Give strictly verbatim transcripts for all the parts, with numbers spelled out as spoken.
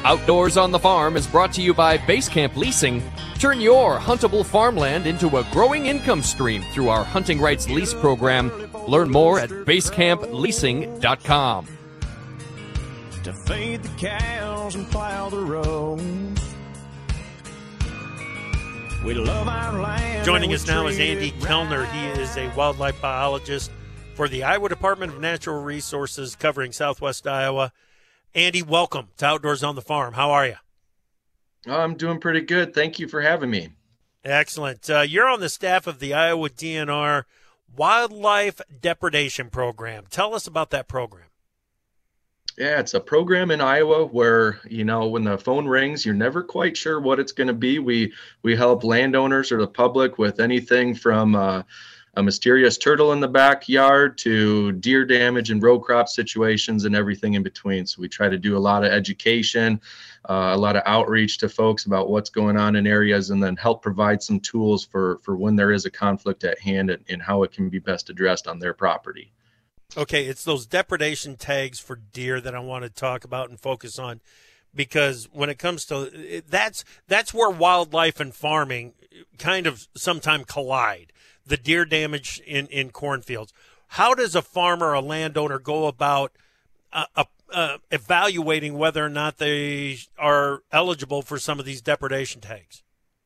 Outdoors on the Farm is brought to you by Basecamp Leasing. Turn your huntable farmland into a growing income stream through our hunting rights lease program. Learn more at basecamp leasing dot com. To feed the cows and plow the road. We love our land. Joining us now is Andy Kellner. He is a wildlife biologist for the Iowa Department of Natural Resources covering Southwest Iowa. Andy, welcome to Outdoors on the Farm. How are you? I'm doing pretty good. Thank you for having me. Excellent. Uh, you're on the staff of the Iowa D N R Wildlife Depredation Program. Tell us about that program. Yeah, it's a program in Iowa where, you know, when the phone rings, you're never quite sure what it's going to be. We we help landowners or the public with anything from uh, a mysterious turtle in the backyard to deer damage and row crop situations and everything in between. So we try to do a lot of education, uh, a lot of outreach to folks about what's going on in areas, and then help provide some tools for, for when there is a conflict at hand and, and how it can be best addressed on their property. Okay, it's those depredation tags for deer that I want to talk about and focus on, because when it comes to that's that's where wildlife and farming kind of sometimes collide. The deer damage in, in cornfields. How does a farmer or a landowner go about uh, uh, uh, evaluating whether or not they are eligible for some of these depredation tags?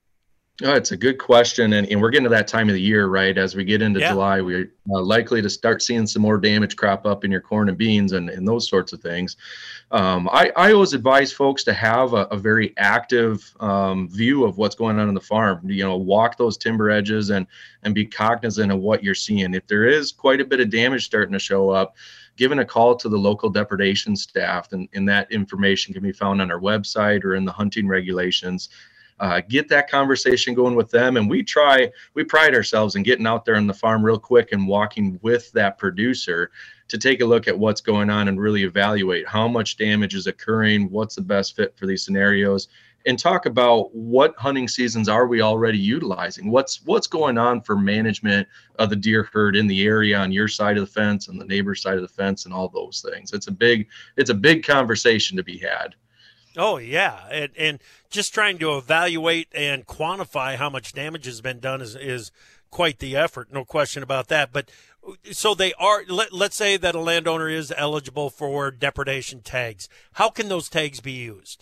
Oh, it's a good question, and, and we're getting to that time of the year, right? As we get into yeah. July, we're uh, likely to start seeing some more damage crop up in your corn and beans and, and those sorts of things. Um, I, I always advise folks to have a, a very active um, view of what's going on in the farm. You know, walk those timber edges and and be cognizant of what you're seeing. If there is quite a bit of damage starting to show up, giving a call to the local depredation staff, and, and that information can be found on our website or in the hunting regulations. Uh, get that conversation going with them. And we try, we pride ourselves in getting out there on the farm real quick and walking with that producer to take a look at what's going on and really evaluate how much damage is occurring, what's the best fit for these scenarios, and talk about what hunting seasons are we already utilizing, what's what's going on for management of the deer herd in the area on your side of the fence and the neighbor's side of the fence and all those things. It's a big, it's a big conversation to be had. Oh, yeah, and, and just trying to evaluate and quantify how much damage has been done is, is quite the effort, no question about that. But so they are, let, let's say that a landowner is eligible for depredation tags. How can those tags be used?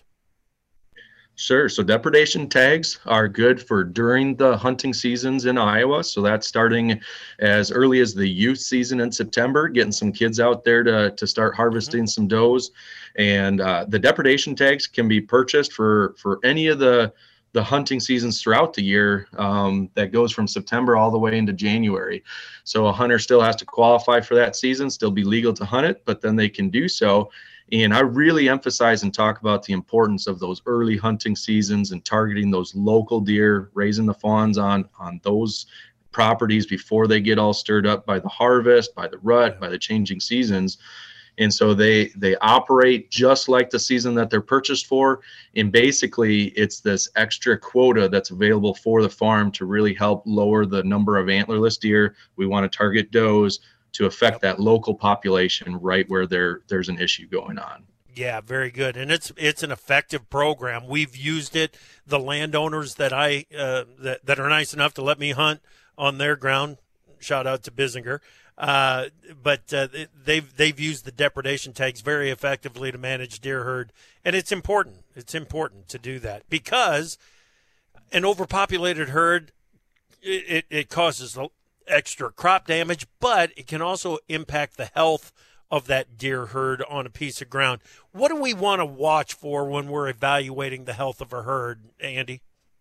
Sure. So depredation tags are good for during the hunting seasons in Iowa. So that's starting as early as the youth season in September, getting some kids out there to, to start harvesting mm-hmm. some does. And uh, the depredation tags can be purchased for, for any of the, the hunting seasons throughout the year. Um, that goes from September all the way into January. So a hunter still has to qualify for that season, still be legal to hunt it, but then they can do so. And I really emphasize and talk about the importance of those early hunting seasons and targeting those local deer, raising the fawns on, on those properties before they get all stirred up by the harvest, by the rut, by the changing seasons. And so they they operate just like the season that they're purchased for. And basically, it's this extra quota that's available for the farm to really help lower the number of antlerless deer. We want to target does to affect that local population right where there there's an issue going on. Yeah, very good. And it's it's an effective program. We've used it. The landowners that I uh, that, that are nice enough to let me hunt on their ground, shout out to Bissinger, uh, but uh, they've they've used the depredation tags very effectively to manage deer herd. And it's important. It's important to do that because an overpopulated herd, it, it causes extra crop damage, but it can also impact the health of that deer herd on a piece of ground. What do we want to watch for when we're evaluating the health of a herd, Andy?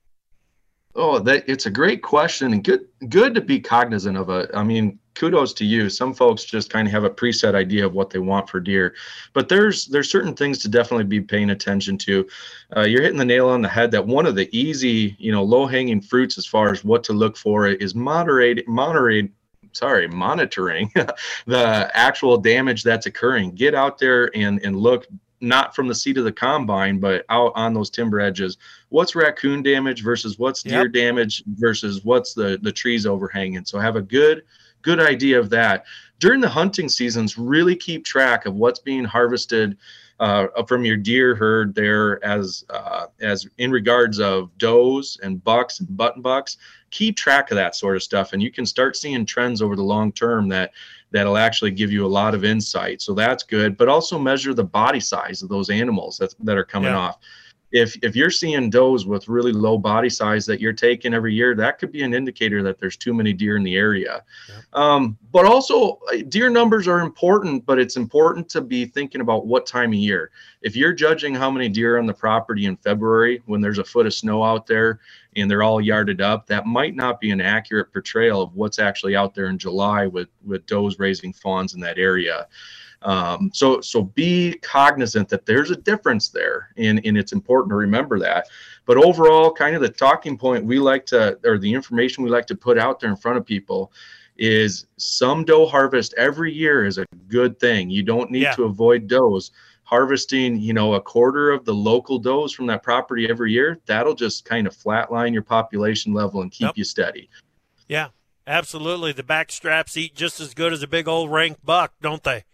Oh, that it's a great question, and good good to be cognizant of it. I mean, kudos to you. Some folks just kind of have a preset idea of what they want for deer, but there's there's certain things to definitely be paying attention to. Uh, you're hitting the nail on the head that one of the easy, you know, low-hanging fruits as far as what to look for is moderate, moderate, sorry, monitoring the actual damage that's occurring. Get out there and and look, not from the seat of the combine, but out on those timber edges. What's raccoon damage versus what's deer yep. damage versus what's the, the trees overhanging. So have a good good idea of that. During the hunting seasons, really keep track of what's being harvested uh, from your deer herd there, as uh, as in regards of does and bucks and button bucks. Keep track of that sort of stuff, and you can start seeing trends over the long term that that'll actually give you a lot of insight. So that's good. But also measure the body size of those animals that that are coming Yeah. off. If if you're seeing does with really low body size that you're taking every year, that could be an indicator that there's too many deer in the area. Yeah. Um, but also, deer numbers are important, but it's important to be thinking about what time of year. If you're judging how many deer are on the property in February when there's a foot of snow out there and they're all yarded up, that might not be an accurate portrayal of what's actually out there in July with with does raising fawns in that area. Um, so, so be cognizant that there's a difference there, and, and it's important to remember that. But overall, kind of the talking point we like to, or the information we like to put out there in front of people, is some doe harvest every year is a good thing. You don't need Yeah. to avoid does. Harvesting, you know, a quarter of the local does from that property every year, that'll just kind of flatline your population level and keep Yep. you steady. Yeah, absolutely. The back straps eat just as good as a big old rank buck, don't they?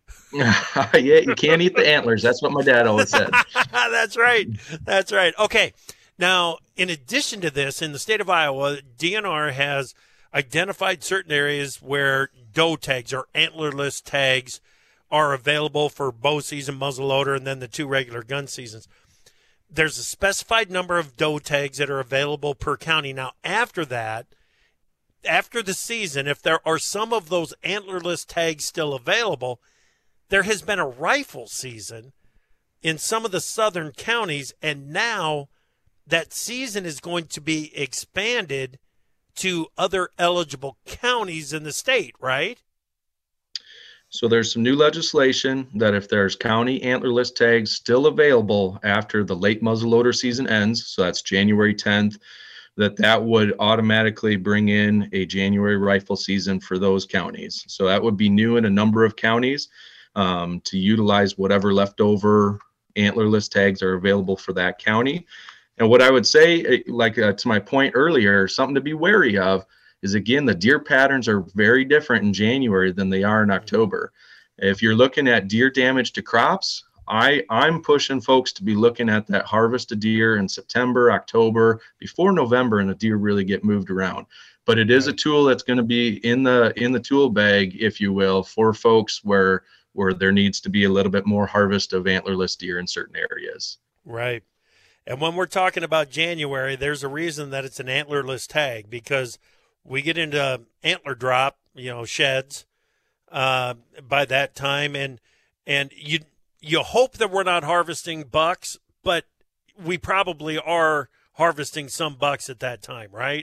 Yeah, you can't eat the antlers. That's what my dad always said. That's right. That's right. Okay. Now, in addition to this, in the state of Iowa, D N R has identified certain areas where doe tags or antlerless tags are available for bow season, muzzleloader, and then the two regular gun seasons. There's a specified number of doe tags that are available per county. Now, after that, after the season, if there are some of those antlerless tags still available, there has been a rifle season in some of the southern counties, and now that season is going to be expanded to other eligible counties in the state, right? So there's some new legislation that if there's county antlerless tags still available after the late muzzleloader season ends, so that's January tenth, that that would automatically bring in a January rifle season for those counties. So that would be new in a number of counties. Um, to utilize whatever leftover antlerless tags are available for that county. And what I would say, like uh, to my point earlier, something to be wary of is, again, the deer patterns are very different in January than they are in October. If you're looking at deer damage to crops, I, I'm pushing folks to be looking at that harvested deer in September, October, before November, and the deer really get moved around. But it is a tool that's going to be in the in the tool bag, if you will, for folks where where there needs to be a little bit more harvest of antlerless deer in certain areas. Right. And when we're talking about January, there's a reason that it's an antlerless tag, because we get into antler drop, you know, sheds uh, by that time. And and you you hope that we're not harvesting bucks, but we probably are harvesting some bucks at that time, right?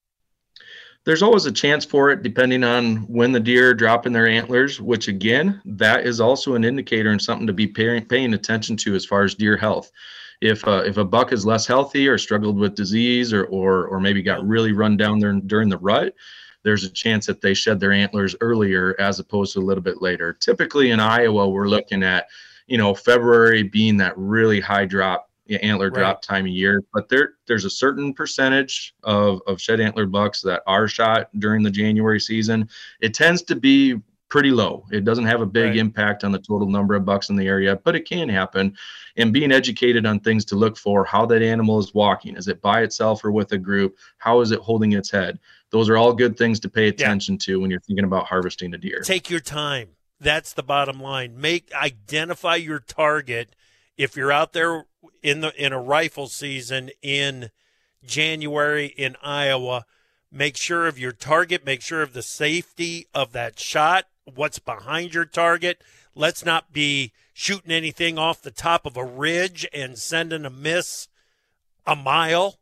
There's always a chance for it depending on when the deer are dropping their antlers, which again, that is also an indicator and something to be paying, paying attention to as far as deer health. If uh, if a buck is less healthy or struggled with disease or or, or maybe got really run down there during the rut, there's a chance that they shed their antlers earlier as opposed to a little bit later. Typically in Iowa, we're looking at, you know, February being that really high drop, antler Right. drop time of year, but there there's a certain percentage of, of shed antler bucks that are shot during the January season. It tends to be pretty low. It doesn't have a big Right. impact on the total number of bucks in the area, but it can happen. And being educated on things to look for, how that animal is walking, is it by itself or with a group? How is it holding its head? Those are all good things to pay attention to when you're thinking about harvesting a deer. Take your time. That's the bottom line. Make identify your target. If you're out there in the in a rifle season in January in Iowa, make sure of your target, make sure of the safety of that shot, what's behind your target. Let's not be shooting anything off the top of a ridge and sending a miss a mile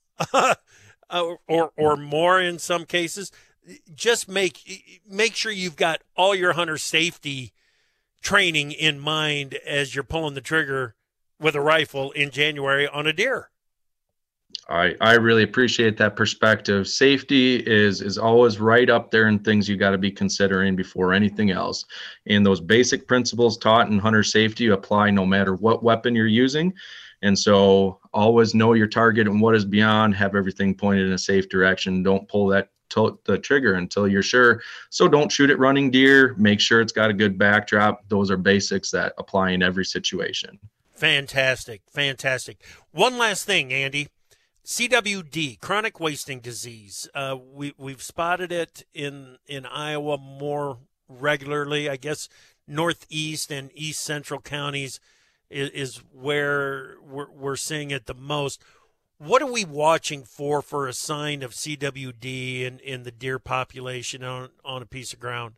or or more in some cases. Just make make sure you've got all your hunter safety training in mind as you're pulling the trigger with a rifle in January on a deer. I, I really appreciate that perspective. Safety is is always right up there in things you got to be considering before anything else. And those basic principles taught in hunter safety apply no matter what weapon you're using. And so always know your target and what is beyond, have everything pointed in a safe direction. Don't pull that to the trigger until you're sure. So don't shoot at running deer. Make sure it's got a good backdrop. Those are basics that apply in every situation. Fantastic. Fantastic. One last thing, Andy. C W D, chronic wasting disease. Uh, we, we've spotted it in, in Iowa more regularly. I guess northeast and east central counties is, is where we're, we're seeing it the most. What are we watching for for a sign of C W D in, in the deer population on, on a piece of ground?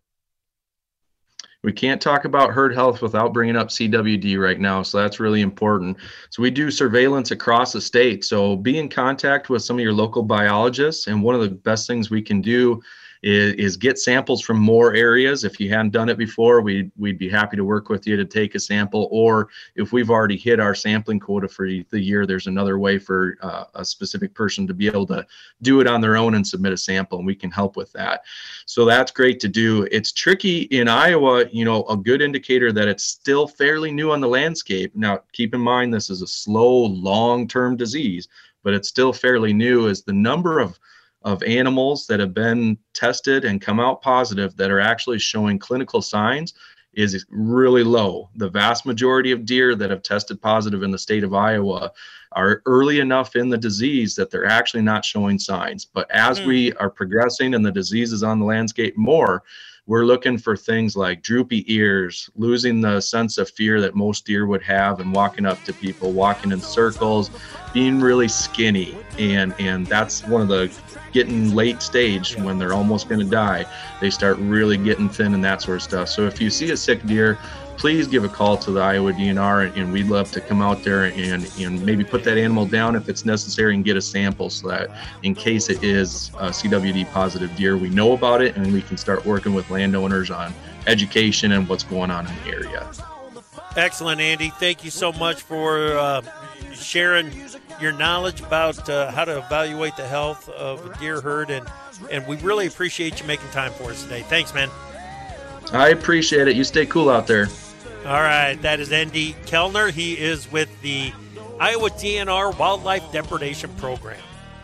We can't talk about herd health without bringing up C W D right now, so that's really important. So we do surveillance across the state. So be in contact with some of your local biologists, and one of the best things we can do is, is get samples from more areas. If you hadn't done it before, we'd, we'd be happy to work with you to take a sample, or if we've already hit our sampling quota for the year, there's another way for uh, a specific person to be able to do it on their own and submit a sample, and we can help with that. So that's great to do. It's tricky in Iowa, you know, a good indicator that it's still fairly new on the landscape. Now, keep in mind, this is a slow, long-term disease, but it's still fairly new, is the number of of animals that have been tested and come out positive that are actually showing clinical signs is really low. The vast majority of deer that have tested positive in the state of Iowa are early enough in the disease that they're actually not showing signs. But as mm. we are progressing and the disease is on the landscape more, we're looking for things like droopy ears, losing the sense of fear that most deer would have, and walking up to people, walking in circles, being really skinny. And, and that's one of the getting late stage when they're almost going to die. They start really getting thin and that sort of stuff. So if you see a sick deer, please give a call to the Iowa D N R, and, and we'd love to come out there and, and maybe put that animal down if it's necessary and get a sample, so that in case it is a C W D positive deer, we know about it and we can start working with landowners on education and what's going on in the area. Excellent, Andy. Thank you so much for uh, sharing your knowledge about uh, how to evaluate the health of a deer herd, and, and we really appreciate you making time for us today. Thanks, man. I appreciate it. You stay cool out there. All right, that is Andy Kellner. He is with the Iowa D N R Wildlife Depredation Program.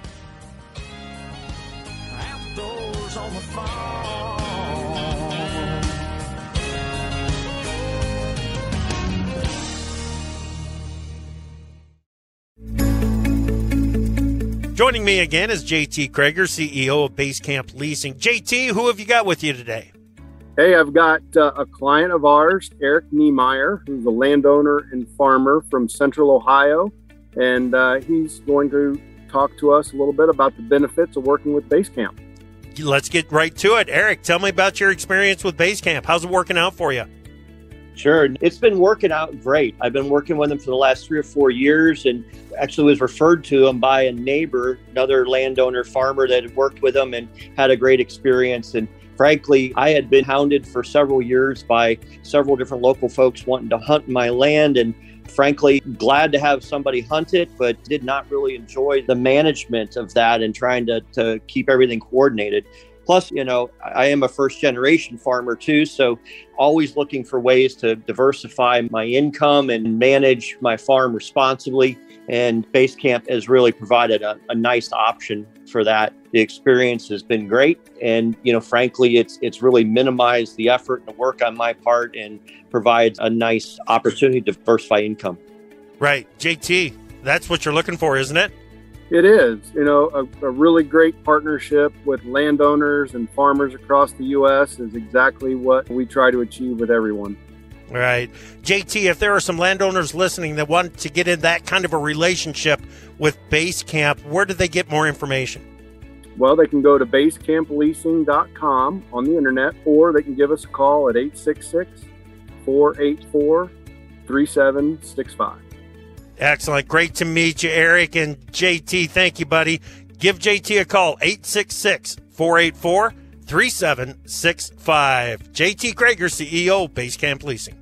Outdoors on the farm. Joining me again is J T Krager, C E O of Base Camp Leasing. J T, who have you got with you today? Hey, I've got uh, a client of ours, Eric Niemeyer, who's a landowner and farmer from Central Ohio, and uh, he's going to talk to us a little bit about the benefits of working with Base Camp. Let's get right to it. Eric, tell me about your experience with Base Camp. How's it working out for you? Sure. It's been working out great. I've been working with them for the last three or four years, and actually was referred to them by a neighbor, another landowner farmer that had worked with them and had a great experience. And frankly, I had been hounded for several years by several different local folks wanting to hunt my land, and frankly, glad to have somebody hunt it, but did not really enjoy the management of that and trying to, to keep everything coordinated. Plus, you know, I am a first generation farmer too, so always looking for ways to diversify my income and manage my farm responsibly. And Base Camp has really provided a, a nice option for that. The experience has been great. And, you know, frankly, it's it's really minimized the effort and the work on my part and provides a nice opportunity to diversify income. Right. J T, that's what you're looking for, isn't it? It is, you know, a, a really great partnership with landowners and farmers across the U S is exactly what we try to achieve with everyone. All right. J T, if there are some landowners listening that want to get in that kind of a relationship with Base Camp, where do they get more information? Well, they can go to base camp leasing dot com on the internet, or they can give us a call at eight six six, four eight four, three seven six five. Excellent. Great to meet you, Eric. And J T, thank you, buddy. Give J T a call, eight six six, four eight four, three seven six five. J T Krager, C E O, Base Camp Leasing.